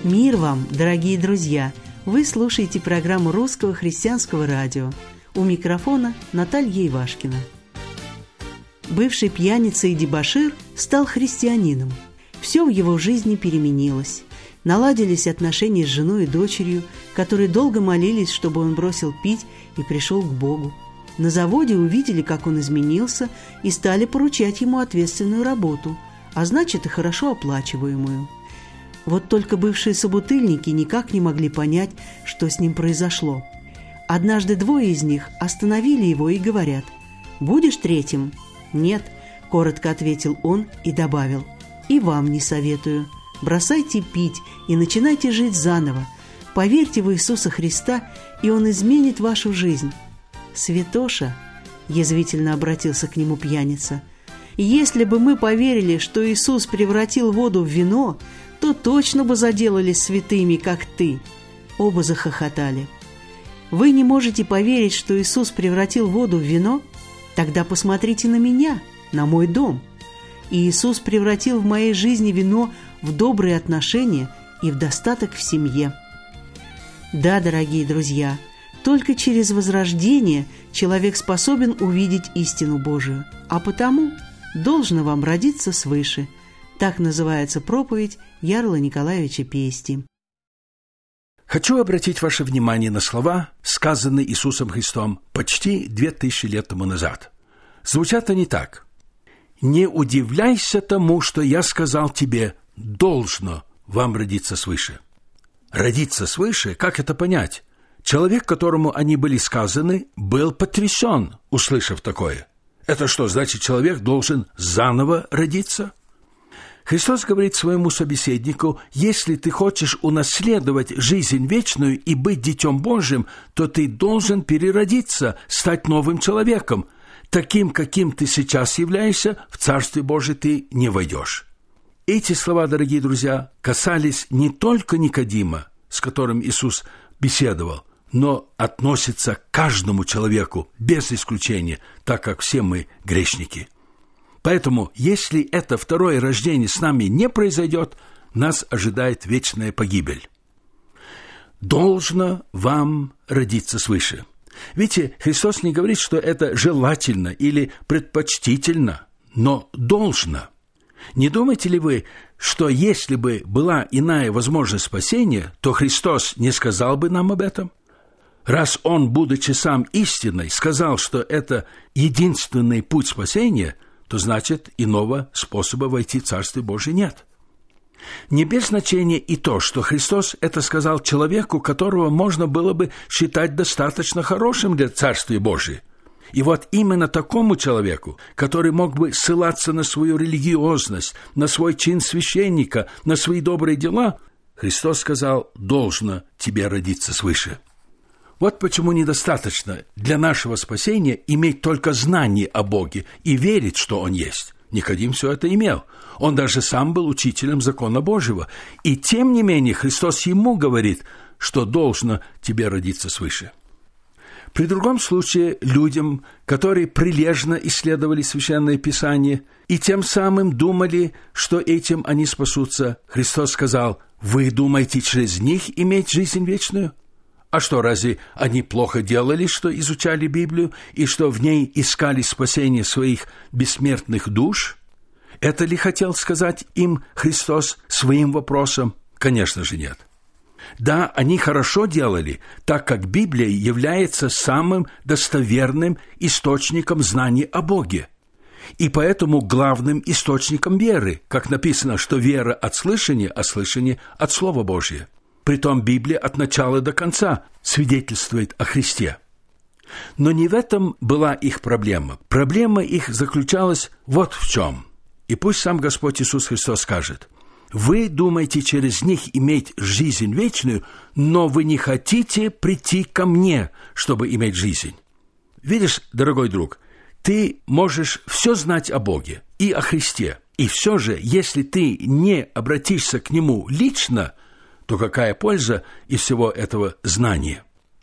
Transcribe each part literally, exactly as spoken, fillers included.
Мир вам, дорогие друзья! Вы слушаете программу Русского христианского радио. У микрофона Наталья Ивашкина. Бывший пьяница и дебошир стал христианином. Все в его жизни переменилось. Наладились отношения с женой и дочерью, которые долго молились, чтобы он бросил пить и пришел к Богу. На заводе увидели, как он изменился, и стали поручать ему ответственную работу, а значит и хорошо оплачиваемую. Вот только бывшие собутыльники никак не могли понять, что с ним произошло. Однажды двое из них остановили его и говорят: «Будешь третьим?» «Нет», – коротко ответил он и добавил: «И вам не советую. Бросайте пить и начинайте жить заново. Поверьте в Иисуса Христа, и Он изменит вашу жизнь». «Святоша», – язвительно обратился к нему пьяница, – «если бы мы поверили, что Иисус превратил воду в вино, то точно бы заделались святыми, как ты». Оба захохотали. «Вы не можете поверить, что Иисус превратил воду в вино? Тогда посмотрите на меня, на мой дом. И Иисус превратил в моей жизни вино в добрые отношения и в достаток в семье». Да, дорогие друзья, только через возрождение человек способен увидеть истину Божию, а потому должно вам родиться свыше. Так называется проповедь Ярла Николаевича Пести. Хочу обратить ваше внимание на слова, сказанные Иисусом Христом почти две тысячи лет тому назад. Звучат они так: «Не удивляйся тому, что я сказал тебе, должно вам родиться свыше». Родиться свыше, как это понять? Человек, которому они были сказаны, был потрясен, услышав такое. Это что, значит, человек должен заново родиться? Христос говорит своему собеседнику: если ты хочешь унаследовать жизнь вечную и быть Детем Божьим, то ты должен переродиться, стать новым человеком. Таким, каким ты сейчас являешься, в Царствие Божие ты не войдешь. Эти слова, дорогие друзья, касались не только Никодима, с которым Иисус беседовал, но относятся к каждому человеку, без исключения, так как все мы грешники. Поэтому, если это второе рождение с нами не произойдет, нас ожидает вечная погибель. Должно вам родиться свыше. Видите, Христос не говорит, что это желательно или предпочтительно, но должно. Не думаете ли вы, что если бы была иная возможность спасения, то Христос не сказал бы нам об этом? Раз Он, будучи сам истиной, сказал, что это единственный путь спасения, то значит, иного способа войти в Царствие Божие нет. Не без значения и то, что Христос это сказал человеку, которого можно было бы считать достаточно хорошим для Царствия Божия. И вот именно такому человеку, который мог бы ссылаться на свою религиозность, на свой чин священника, на свои добрые дела, Христос сказал: «Должно тебе родиться свыше». Вот почему недостаточно для нашего спасения иметь только знание о Боге и верить, что Он есть. Никодим все это имел. Он даже сам был учителем закона Божьего. И тем не менее Христос ему говорит, что должно тебе родиться свыше. При другом случае людям, которые прилежно исследовали Священное Писание и тем самым думали, что этим они спасутся, Христос сказал: «Вы думаете через них иметь жизнь вечную?» А что, разве они плохо делали, что изучали Библию, и что в ней искали спасение своих бессмертных душ? Это ли хотел сказать им Христос своим вопросом? Конечно же нет. Да, они хорошо делали, так как Библия является самым достоверным источником знаний о Боге. И поэтому главным источником веры, как написано, что вера от слышания, а слышание от Слова Божия. Притом Библия от начала до конца свидетельствует о Христе. Но не в этом была их проблема. Проблема их заключалась вот в чем. И пусть сам Господь Иисус Христос скажет: «Вы думаете через них иметь жизнь вечную, но вы не хотите прийти ко мне, чтобы иметь жизнь». Видишь, дорогой друг, ты можешь все знать о Боге и о Христе, и все же, если ты не обратишься к Нему лично, то какая польза из всего этого знания?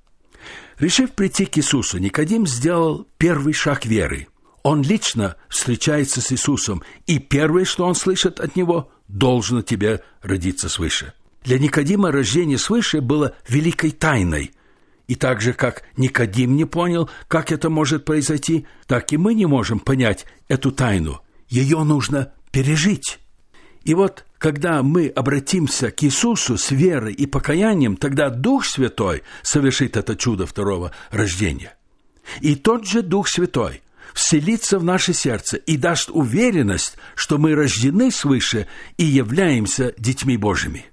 Решив прийти к Иисусу, Никодим сделал первый шаг веры. Он лично встречается с Иисусом, и первое, что он слышит от Него: «Должно тебе родиться свыше». Для Никодима рождение свыше было великой тайной. И так же, как Никодим не понял, как это может произойти, так и мы не можем понять эту тайну. Ее нужно пережить. И вот, когда мы обратимся к Иисусу с верой и покаянием, тогда Дух Святой совершит это чудо второго рождения. И тот же Дух Святой вселится в наше сердце и даст уверенность, что мы рождены свыше и являемся детьми Божьими.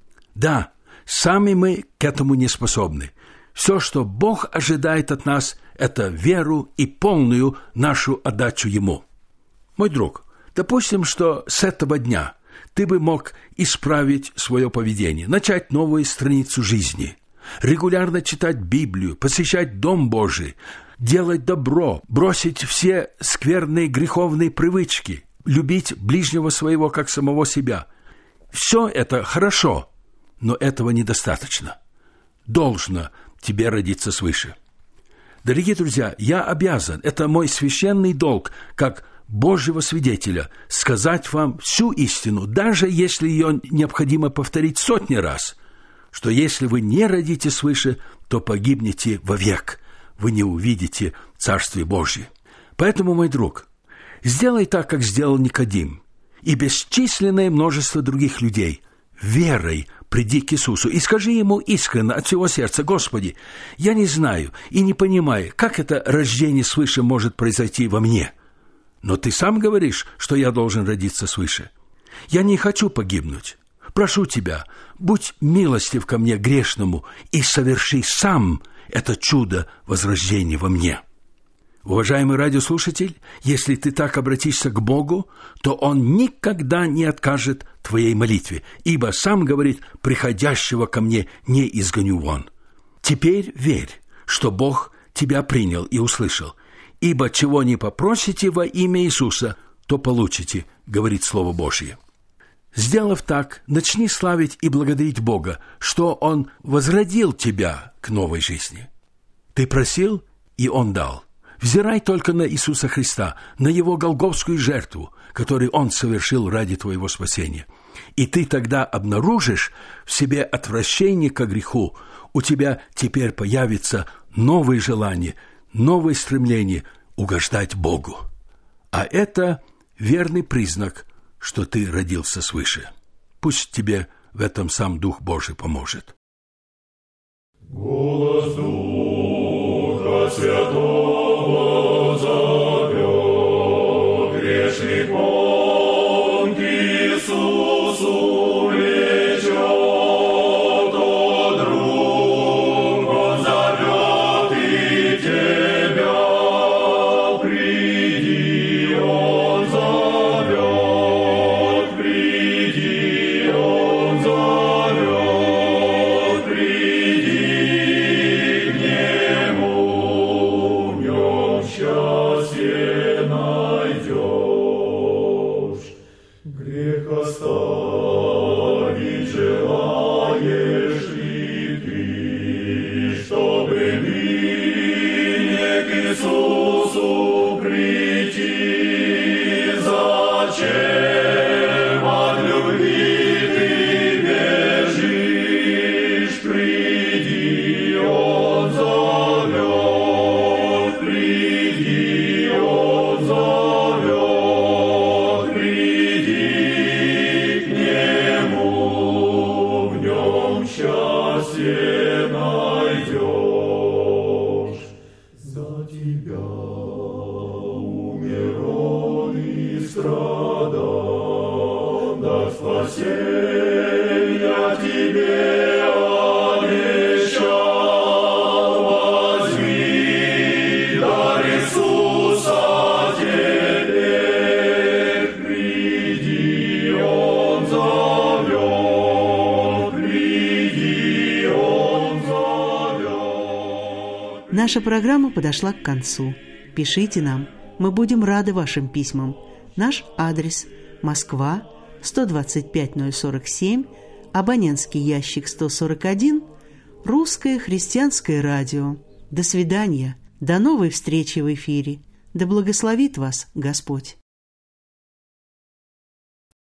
Да, сами мы к этому не способны. Все, что Бог ожидает от нас, это веру и полную нашу отдачу Ему. Мой друг, допустим, что с этого дня ты бы мог исправить свое поведение, начать новую страницу жизни, регулярно читать Библию, посещать Дом Божий, делать добро, бросить все скверные греховные привычки, любить ближнего своего, как самого себя. Все это хорошо, но этого недостаточно. Должно тебе родиться свыше. Дорогие друзья, я обязан, это мой священный долг, как Божьего свидетеля, сказать вам всю истину, даже если ее необходимо повторить сотни раз, что если вы не родитесь свыше, то погибнете вовек, вы не увидите Царствие Божье. Поэтому, мой друг, сделай так, как сделал Никодим, и бесчисленное множество других людей, верой приди к Иисусу и скажи Ему искренне от всего сердца: «Господи, я не знаю и не понимаю, как это рождение свыше может произойти во мне. Но Ты сам говоришь, что я должен родиться свыше. Я не хочу погибнуть. Прошу Тебя, будь милостив ко мне грешному и соверши сам это чудо возрождения во мне». Уважаемый радиослушатель, если ты так обратишься к Богу, то Он никогда не откажет твоей молитве, ибо сам говорит: «Приходящего ко мне не изгоню вон». Теперь верь, что Бог тебя принял и услышал, ибо чего не попросите во имя Иисуса, то получите, говорит Слово Божье. Сделав так, начни славить и благодарить Бога, что Он возродил тебя к новой жизни. Ты просил, и Он дал. Взирай только на Иисуса Христа, на Его голгофскую жертву, которую Он совершил ради твоего спасения. И ты тогда обнаружишь в себе отвращение к греху. У тебя теперь появится новые желания, новое стремление угождать Богу. А это верный признак, что ты родился свыше. Пусть тебе в этом сам Дух Божий поможет. Голос Духа Святого зовет, грешник он к Иисусу влечет, о друг, Он зовет и тебя, приди, Он зовет, приди, Он зовет, приди к Нему, в Нем счастье найдешь. Грех оставить желаешь ли ты, чтобы ныне к Иисусу прийти? Зачем от любви ты бежишь? Приди, Он зовет, приди, Он зовет, приди к Нему, в Нем счастье найдешь. За тебя умер Он и страдал, да спасенья тебе обещал. Возьми дар Иисуса теперь, приди, Он зовет, приди, Он зовет. Наша программа подошла к концу. Пишите нам, мы будем рады вашим письмам. Наш адрес: Москва, сто двадцать пять ноль сорок семь, абонентский ящик сто сорок один, Русское христианское радио. До свидания, до новой встречи в эфире. Да благословит вас Господь.